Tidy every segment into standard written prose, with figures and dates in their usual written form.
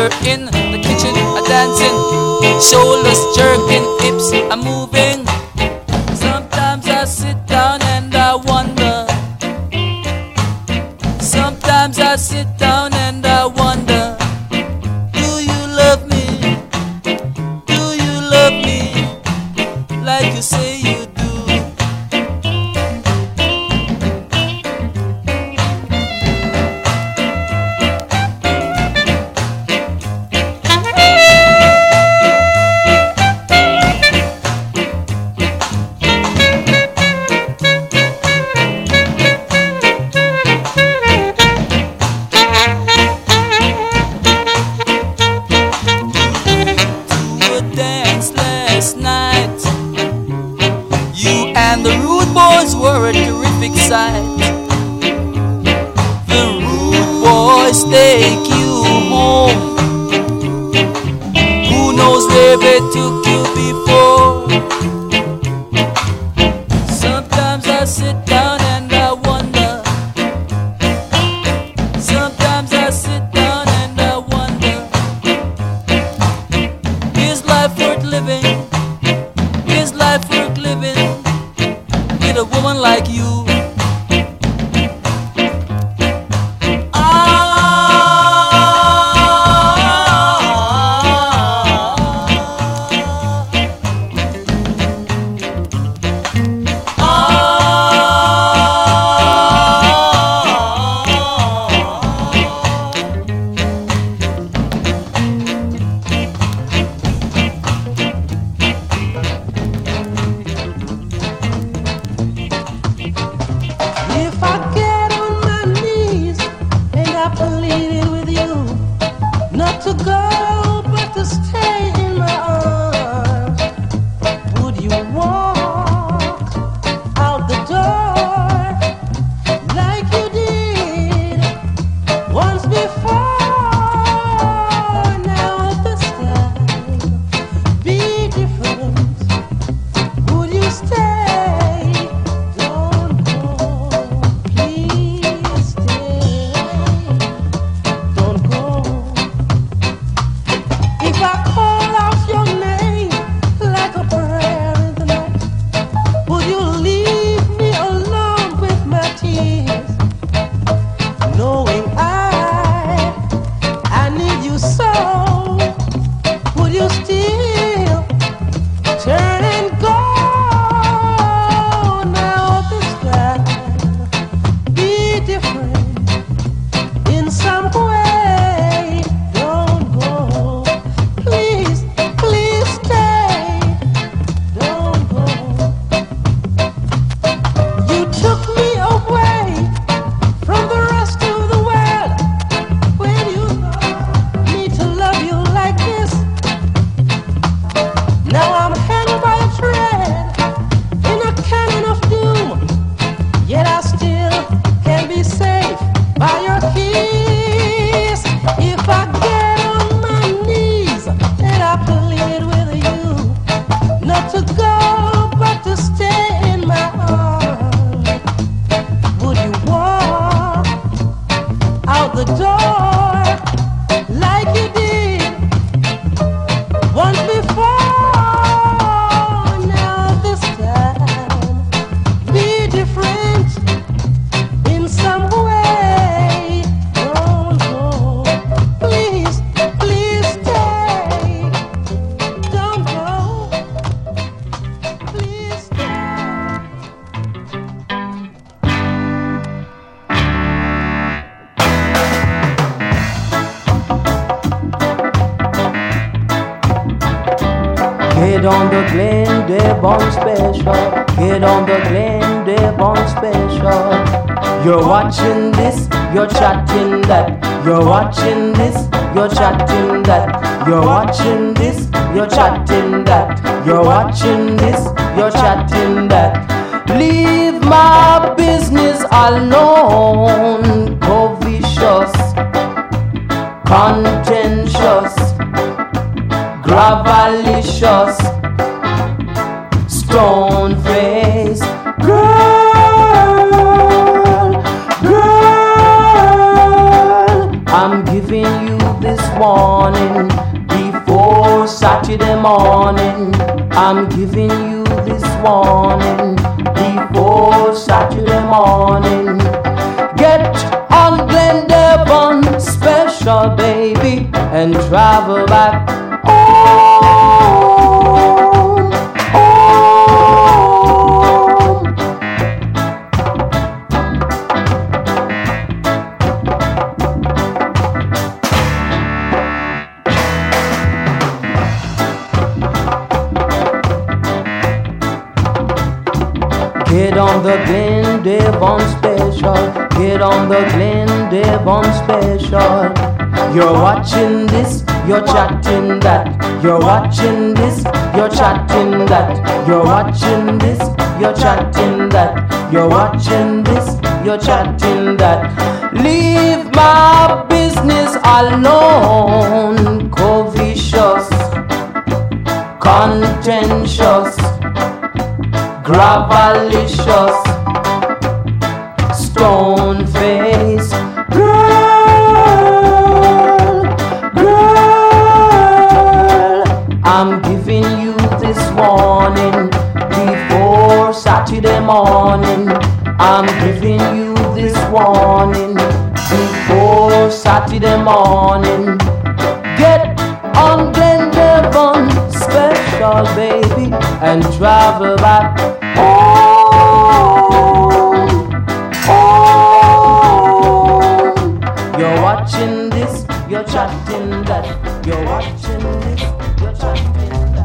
mother in the kitchen a dancing, shoulders jerking, hips a moving. Sometimes I sit down and I wonder. Sometimes I sit down and I wonder. Do you love me? Do you love me like you say you do? Were a terrific sight. The rude boys take you home. Who knows where they took you before? Sometimes I sit down and I wonder. Sometimes I sit down and I wonder. Is life worth living? Is life worth living? A woman like you. Get on the Glen Devon special. Get on the Glen Devon special. You're watching this, you're chatting that. You're watching this, you're chatting that. You're watching this, you're chatting that. You're watching this, you're chatting that. Leave my business alone. Go vicious, contentious, gravalicious, stone face. Girl, I'm giving you you this warning before Saturday morning. I'm giving you this warning before Saturday morning. Get on Glen Devon special, baby, and travel back home, home. Get on the Glen Devon special. Get on the Glen Devon special. You're watching this, you're chatting that. You're watching this, you're chatting that. You're watching this, you're chatting that. You're watching this, you're chatting that. Leave my business alone. Covetous, contentious, gravelicious, stone face. Girl, girl, I'm giving you this warning before Saturday morning. I'm giving you this warning before Saturday morning. Get on Glen Devon special, baby, and travel back home, home. You're watching this, you're chatting that. You're watching this, you're chatting that.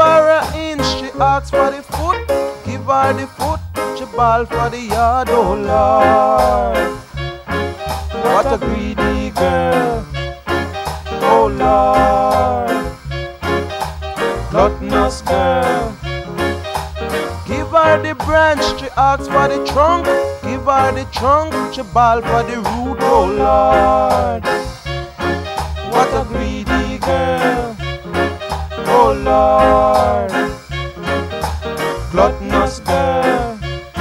her an inch, she asks for the foot. Give her the foot, she ball for the yard, oh Lord. What a greedy girl, oh Lord. Gluttonous girl. Give her the branch, she asks for the trunk. Give her the trunk, she ball for the root, oh Lord. What a greedy girl, oh Lord. Gluttonous girl.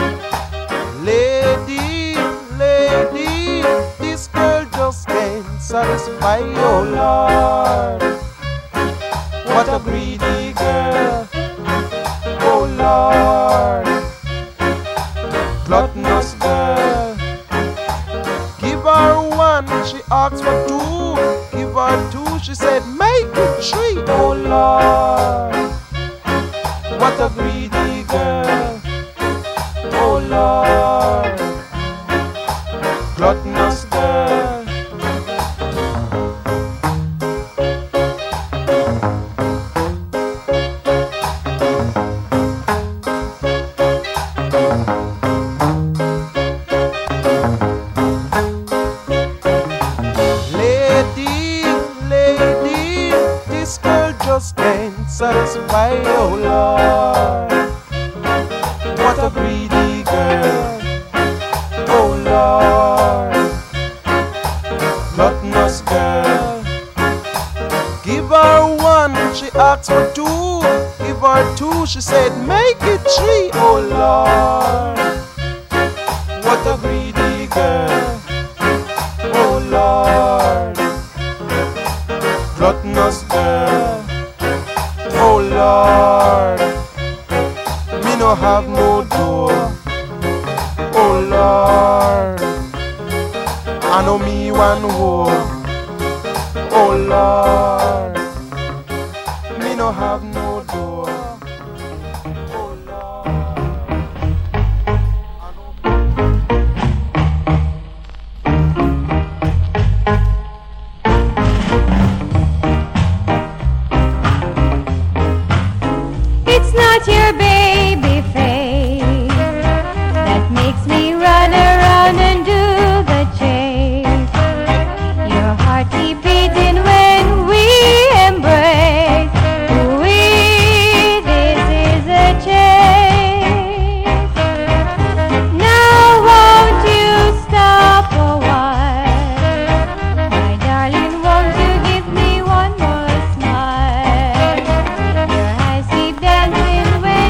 Lady, lady, this girl just can't satisfy, oh Lord. What a greedy girl, oh Lord. Gluttonous girl. Give her one, she asks for two. Give her two, she said make it three, oh Lord. What a greedy girl, oh Lord. Gluttonous girl. Satisfy, oh Lord. What a greedy girl, oh Lord. Gluttonous girl. Give her one, she asks for two. Give her two, she said make it three, oh Lord. What a greedy girl, oh Lord. Gluttonous girl, oh Lord. Me no have no door, oh Lord. I know me one war, oh Lord. Me no have no door, oh Lord. It's not your baby face that makes me run around and do the chase. Your heart keep beating when we embrace. This is a chase. Now won't you stop a while? My darling, won't you give me one more smile? Your eyes keep dancing when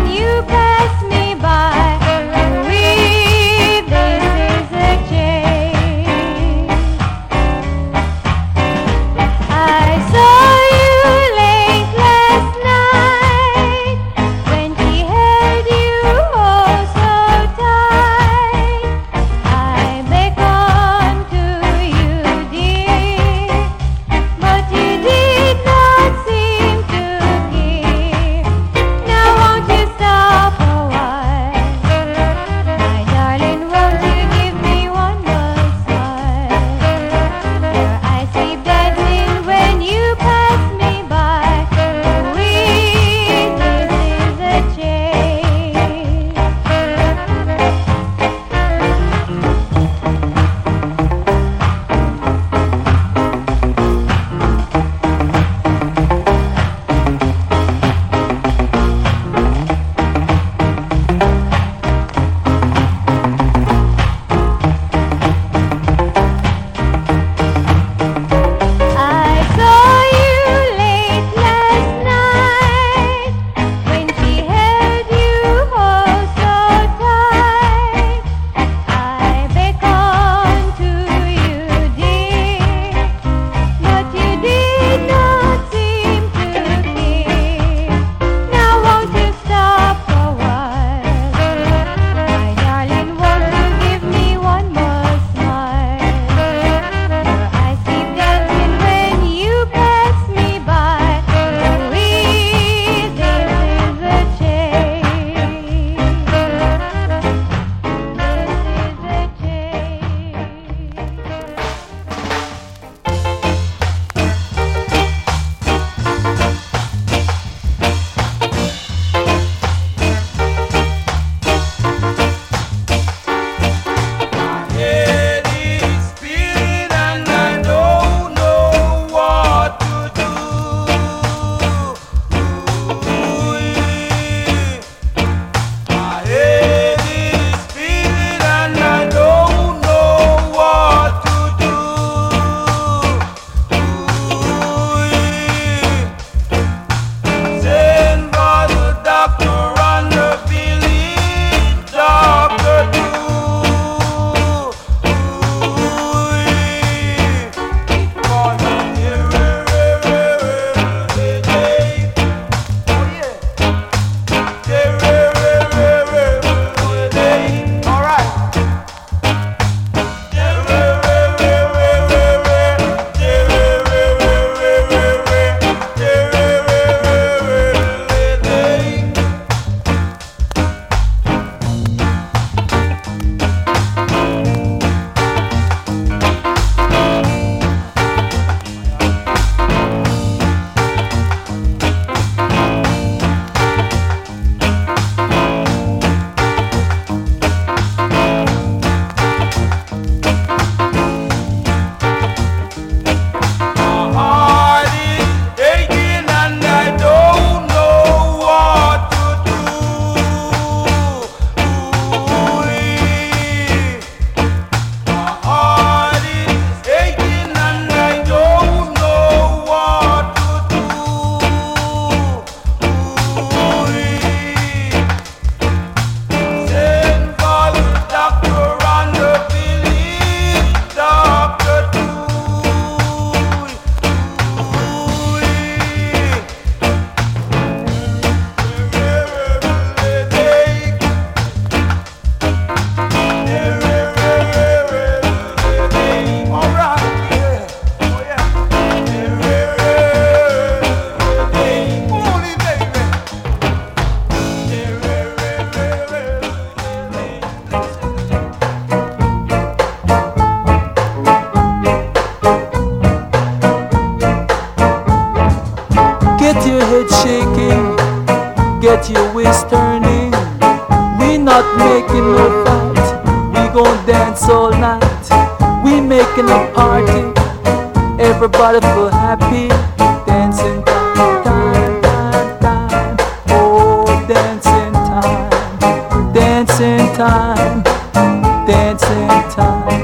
shaking, get your waist turning. We not making no fight, we gon' dance all night. We making a party, everybody feel happy. Dancing time, time, time, time. Oh, dancing time, dancing time, dancing time.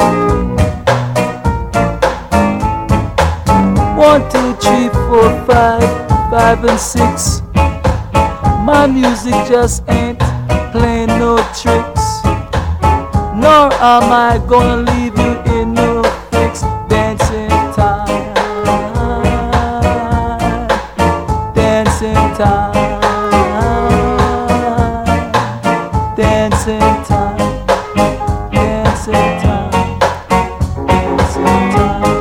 1, 2, 3, 4, 5, 5 and 6. My music just ain't playing no tricks. Nor am I gonna leave you in no fix. Dancing time, dancing time, dancing time, dancing time, dancing time.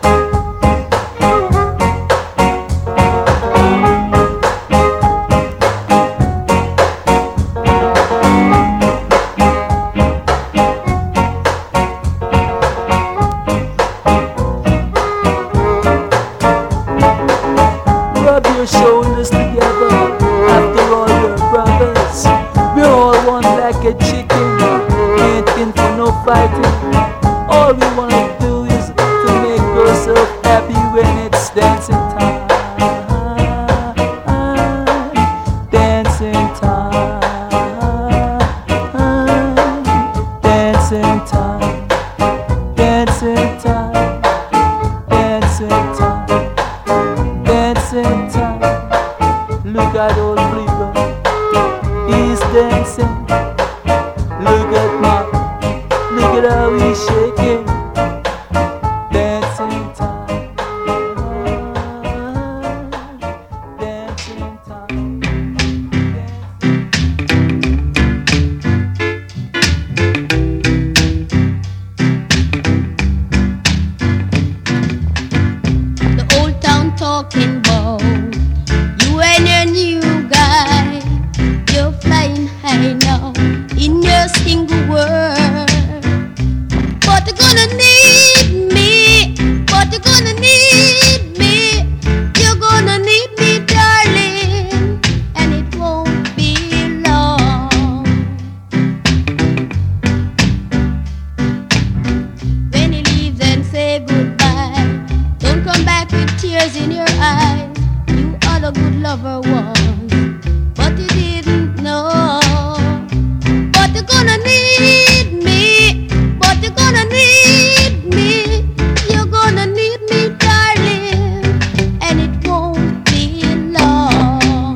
Rub your shoulders together, after all your brothers. We're all one like a chicken, ain't in for no fighting. All we wanna do is to make yourself happy when it's dancing time. Dancing time, dancing time, dancing time, dancing time, dancing time. Look at old Fleetwood, he's dancing. Look at Mark, look at how he's shaking. Dancing time, dancing time. The old town talking about you and your new guy. You're flying high now in your single world. But you're gonna need me. But you're gonna need me. You're gonna need me, darling. And it won't be long. When he leaves and say goodbye, don't come back with tears in your eyes. You are the good lover once, but you didn't know. But you're gonna need me. But you're gonna need me. You're gonna need me, darling. And it won't be long.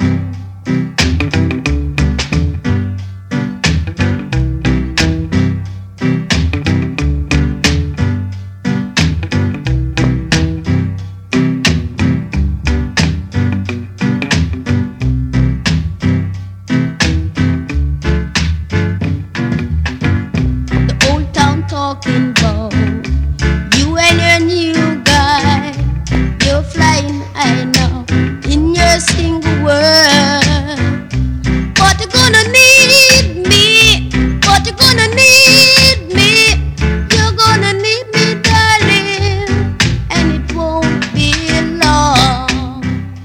The old town talking about you and your new guy. You're flying high now in your single world. But you're gonna need me. But you're gonna need me. You're gonna need me, darling. And it won't be long.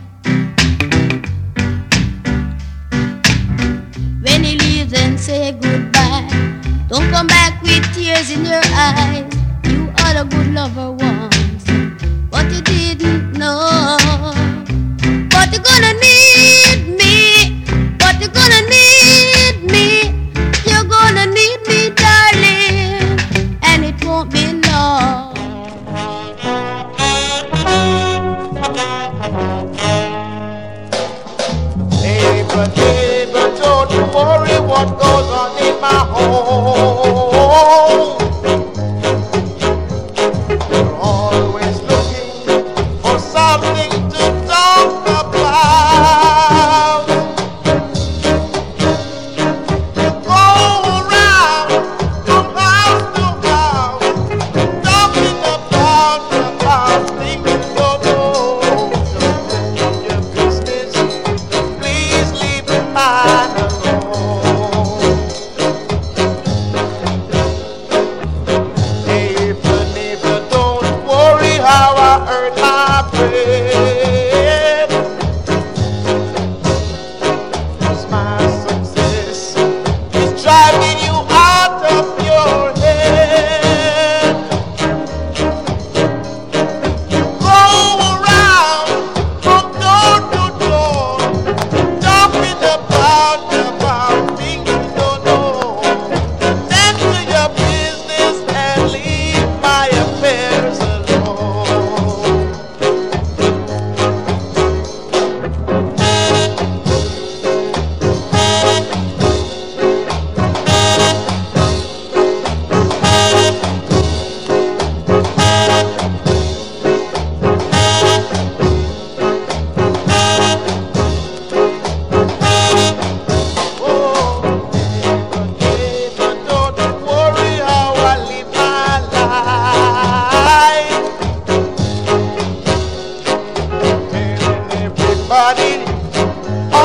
When he leaves and say goodbye, don't come back with tears in your eyes. You are a good lover once, but you didn't know. But you're gonna need me. But you're gonna need me. You're gonna need me, darling. And it won't be long. Neighbor, neighbor, don't you worry what goes on in my home. You're always looking for something to talk about. You go around from house to house, talking about things you don't know. Your business, please leave the man alone.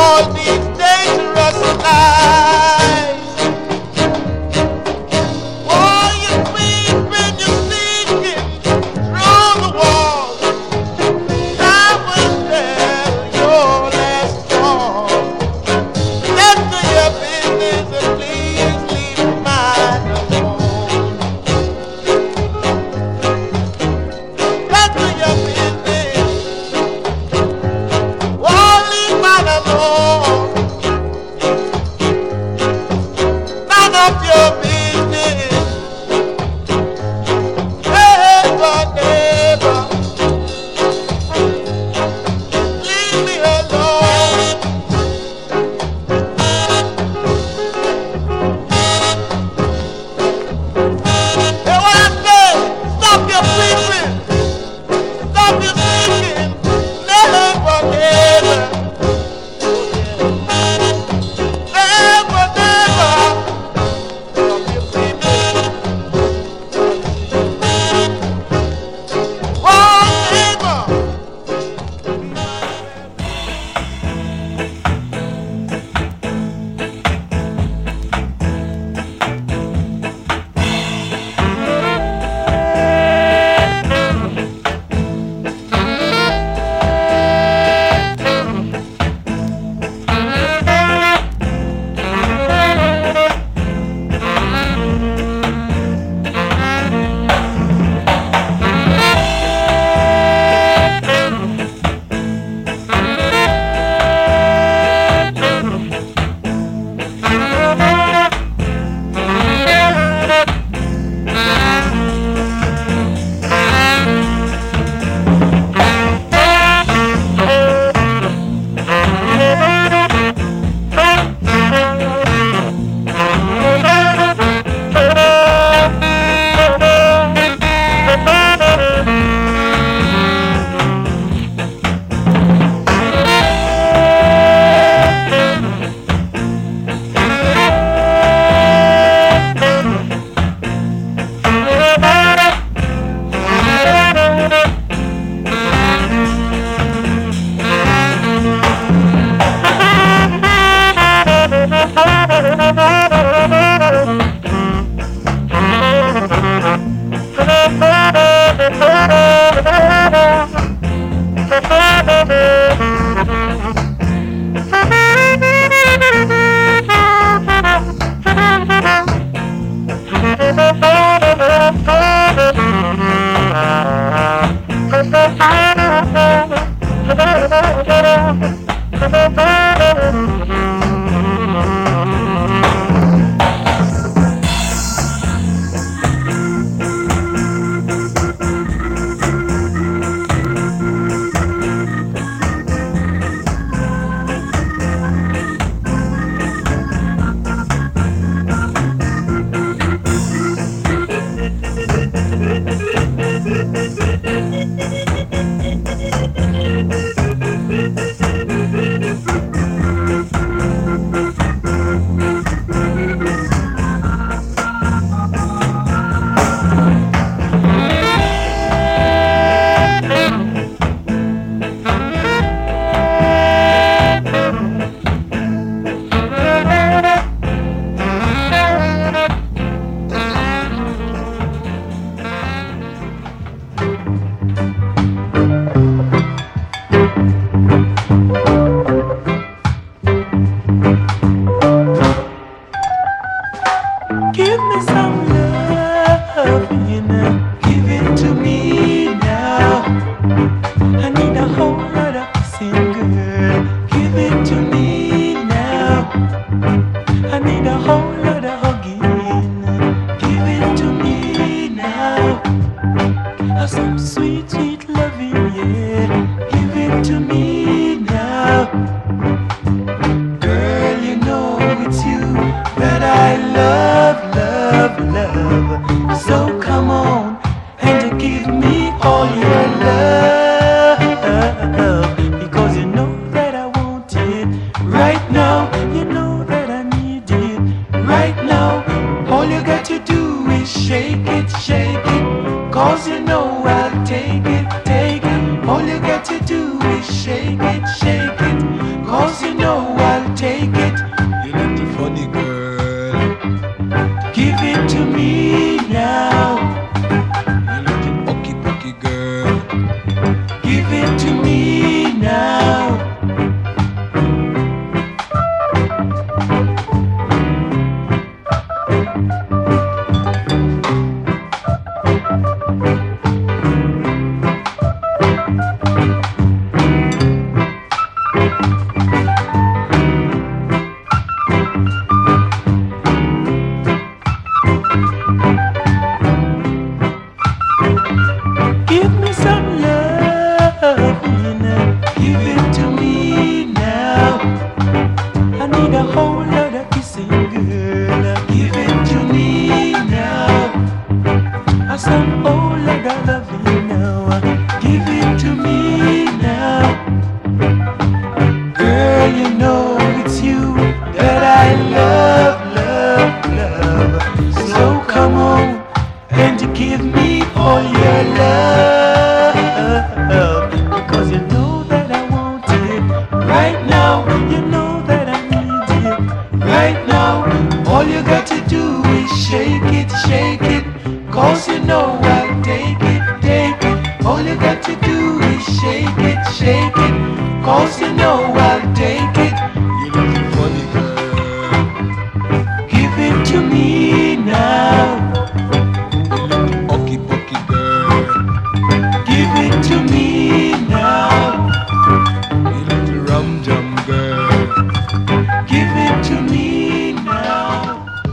all these dangerous nights. Oh, you're creeping, you're sneaking through the walls. I will tell your last song. Get to your business and please leave mine alone. Get to your business. Oh, leave mine alone. None of your business. Never, never. Leave me alone. Hear what I say? Stop your sleeping. Stop your sneaking. Never, never. Never, never. Stop your sleeping. Oh, neighbor. Give me some loving, give it to me now. I need a whole lot of kissing, girl. Give it to me now. I need a whole lot of hugging. Give it to me now. Some sweet, sweet loving, yeah. Give it to me now. Girl, you know it's you that I love, love, love. So come on and give me all your love, because you know that I want it right now. You know that I need it right now. All you got to do is shake it, shake it, 'cause you know I'll take it, take it. All you got to do is shake it, 'cause you know whole lot of kissing, girl. Give it to me now. Some whole lot of loving now. Give it to me now. Girl, you know it's you that I love, love, love. So come on and give me all your love. Because you know that I want it right now. You know that I need it right now. All you got to do is shake it, shake it. Cause you know I'll take it, take it. All you got to do is shake it, shake it. Cause you know I'll take it. You looking funny, girl. Give it to me now. You looking okie pokey, girl. Give it to me now. You little rum jum, girl. Give it to me now.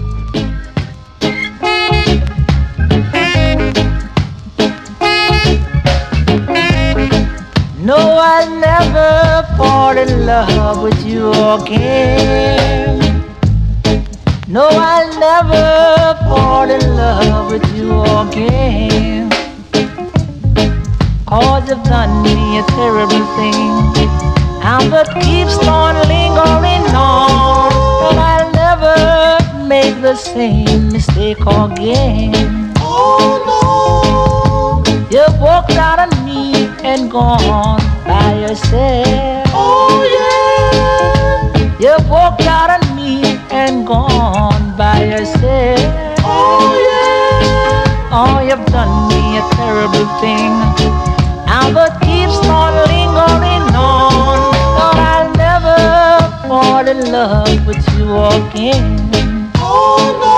No, I'll never fall in love with you again. No, I'll never fall in love with you again. Cause you've done me a terrible thing, and that keeps on lingering on. But I'll never make the same mistake again. Oh no! You've walked out on me and gone by yourself. Oh yeah. You've walked out on me and gone by yourself. Oh yeah. Oh, you've done me a terrible thing, and that keeps on lingering on. But I'll never fall in love with you again. Oh no.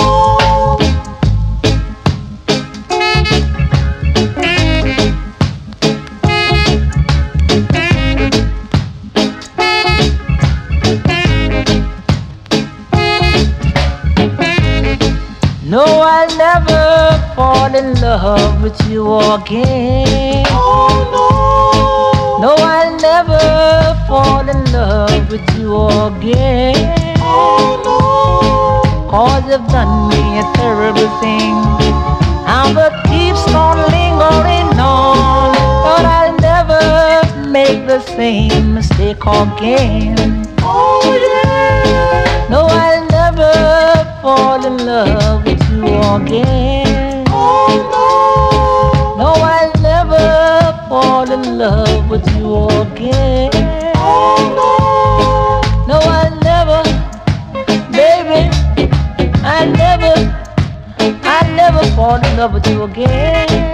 No, I'll never fall in love with you again. Oh no. No, I'll never fall in love with you again. Oh no. Cause you've done me a terrible thing, and that keeps on lingering on. But I'll never make the same mistake again. Oh yeah. No, I'll never fall in love with you again. Oh no. No, I'll never fall in love with you again. Oh no. No, I'll never, baby, I'll never fall in love with you again.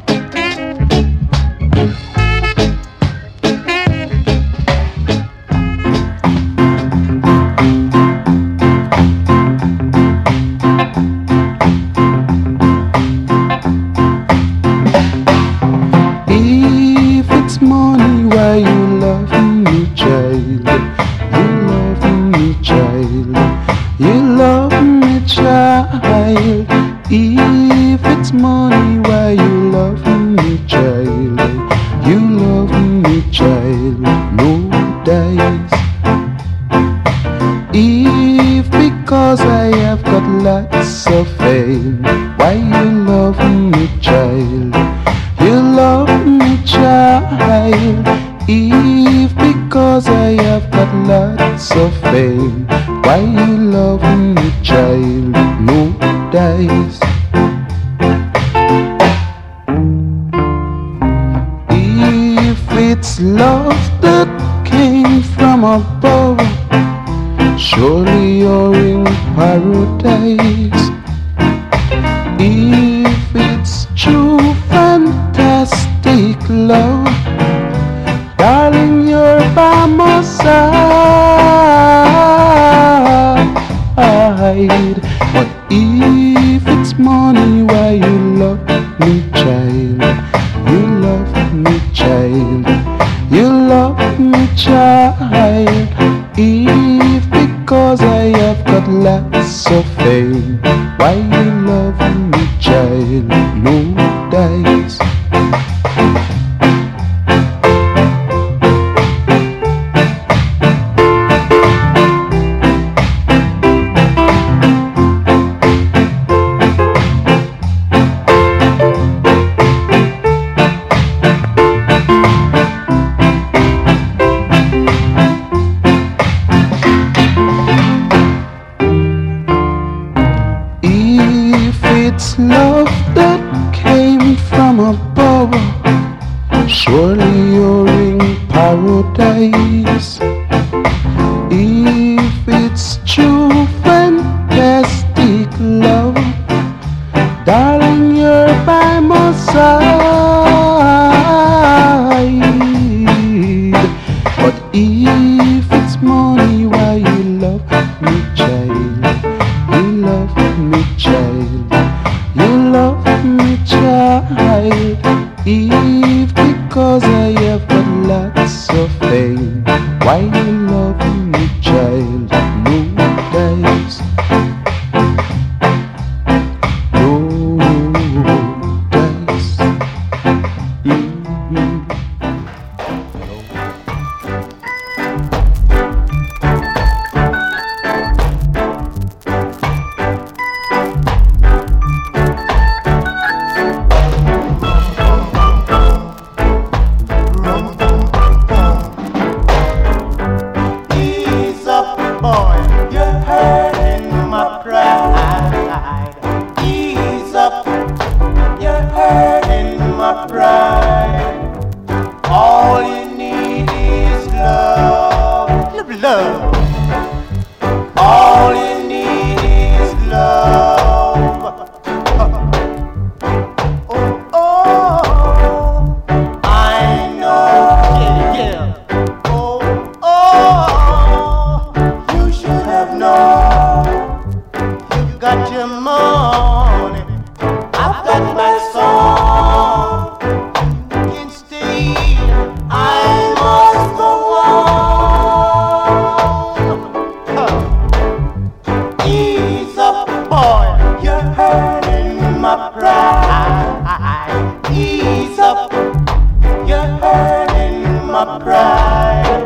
If it's money, why you love me, child? You love me, child, no dice. If because I have got lots of fame, why you love me, child? You love me, child. If because I have got lots of fame, why you love me, child? No dice. If it's love that came from above, surely you're in paradise. If it's true fantastic love, darling, you're by my side. But if it's money, why you love me, child? You love me, child. You love me, child. If because I have got lots of fame, why you love me, child? No dice. It's true, fantastic love. Darling, you're by my side. But if it's money, why you love me, child? You love me, child. You love me, child. If because I have got lots of fame, why you love me, child? No dice. No dice. Ease up, boy, you're hurting my pride. Ease up, you're hurting my pride. All you need is love, love, love. All you need is love. Oh, oh, I know, yeah, yeah. Oh, you should have known. You got your money, I've got my song. You can stay, I must go on. Ease up, boy, you're hurting my pride. Ease up, you're hurting my pride.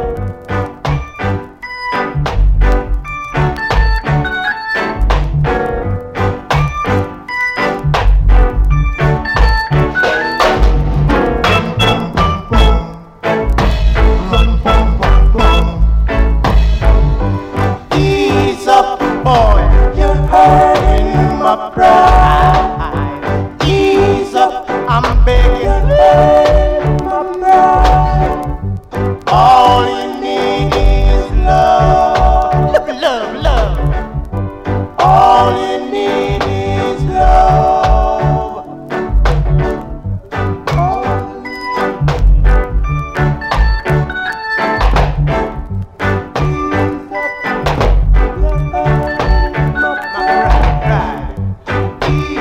Ease up, boy, you're hurting my pride. Ease up, I'm begging my pride. All you need is love, love, love, love. All you need is love. Ease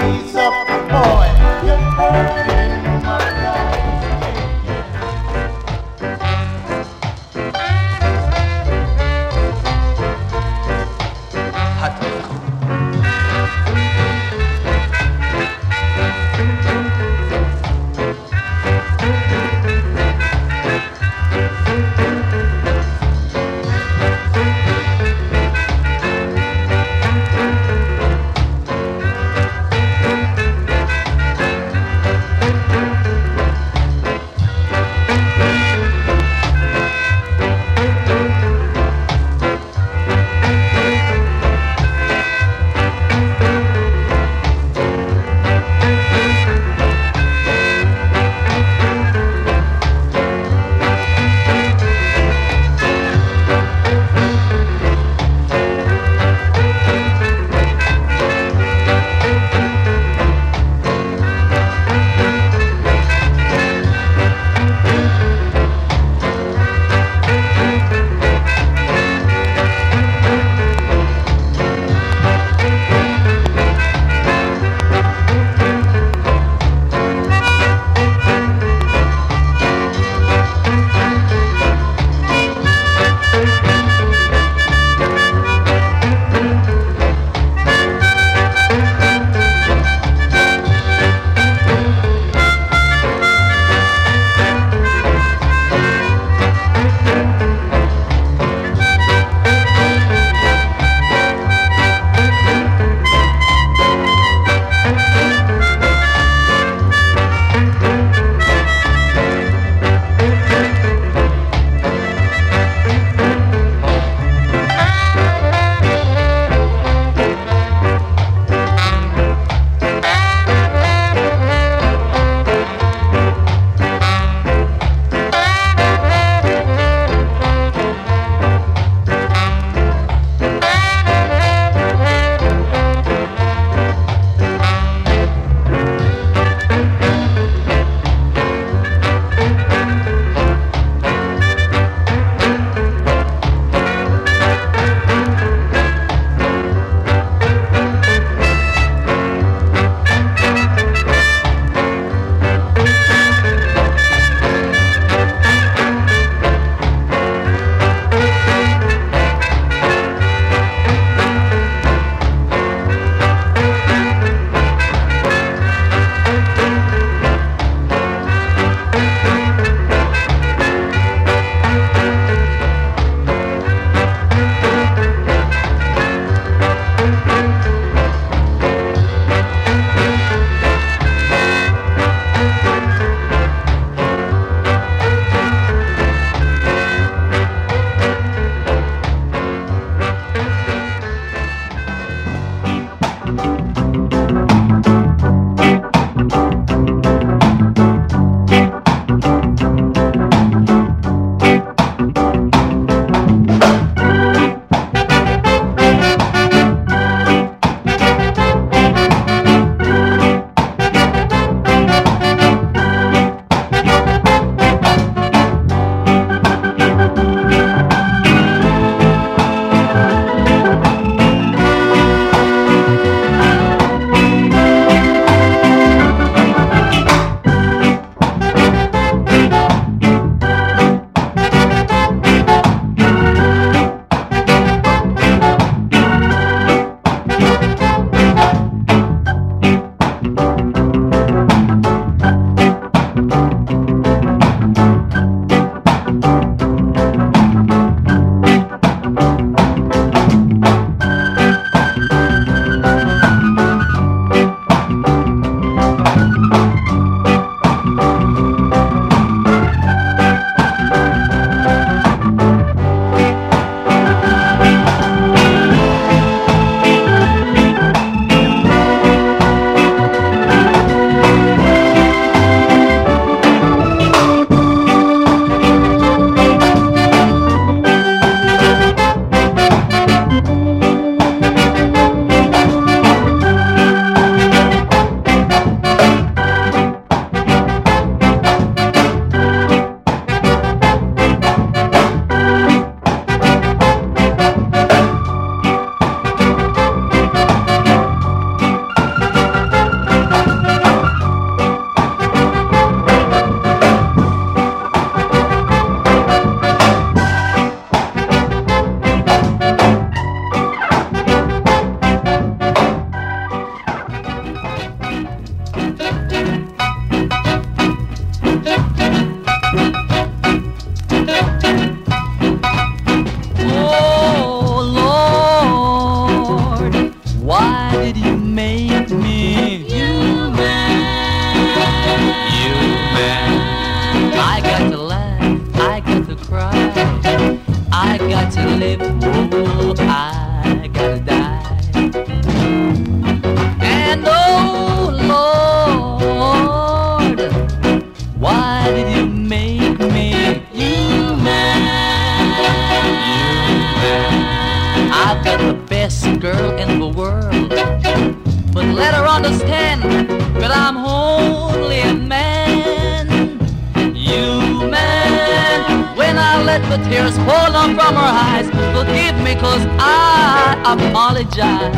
I've got the best girl in the world, but let her understand that I'm only a man. You man, when I let the tears fall down from her eyes, forgive me 'cause I apologize.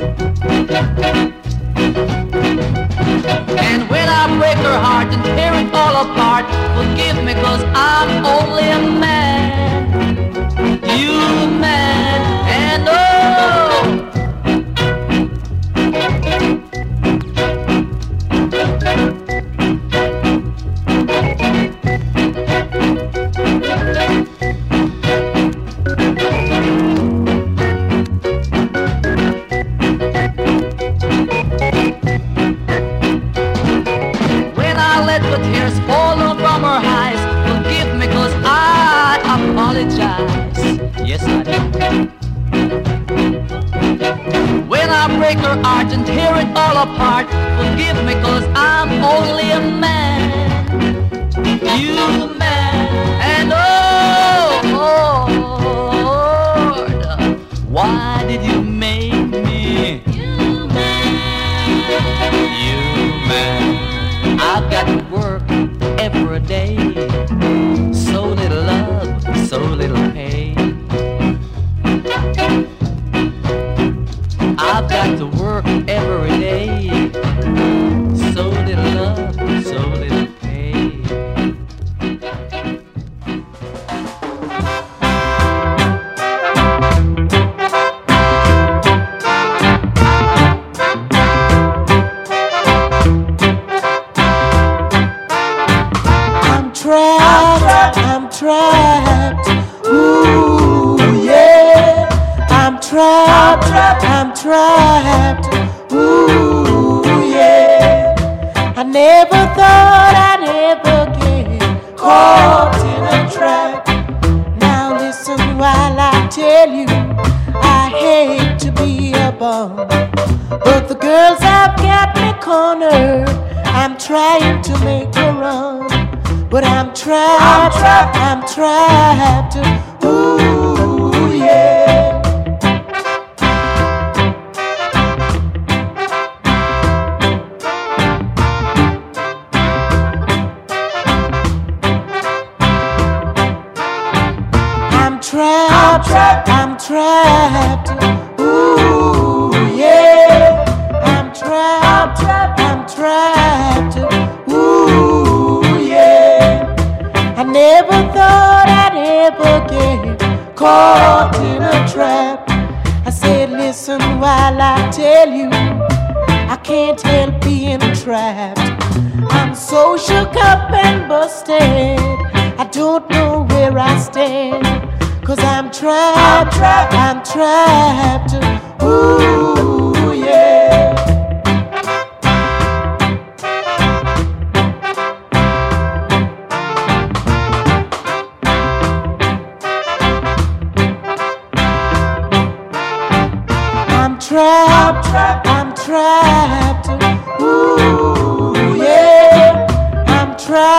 And when I break her heart and tear it all apart, forgive me 'cause I'm only a man. You man, and oh, when I let the tears fall down from her eyes, forgive me 'cause I apologize. Yes, I do. When I break her heart and tear it all apart, forgive me 'cause I'm only a man. You man, and oh, Lord, why did you make me? You man, I've got to work every day. So little love, so little pay. I've got to work every day. So little love, so little pay. I'm trapped, ooh yeah. I'm trapped, ooh yeah. I never thought I'd ever get caught in a trap. Now listen while I tell you, I hate to be a bum, but the girls have got me cornered. I'm trying to make a run, but I'm trapped, ooh yeah. I'm trapped, ooh yeah. I'm trapped, ooh yeah. I never thought I'd ever get caught in a trap. I said, listen while I tell you, I can't help being trapped. I'm so shook up and busted, I don't know where I stand. 'Cause I'm trapped, ooh yeah. I'm trapped, ooh yeah. I'm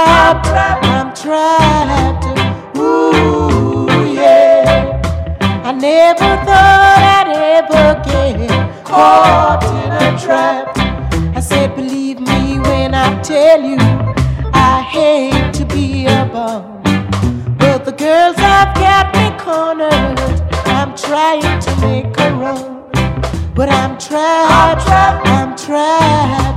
trapped, ooh yeah. I never thought I'd ever get caught in a trap. I said, believe me when I tell you, I hate to be a bum, but the girls have got me cornered. I'm trying to make a run, but I'm trapped.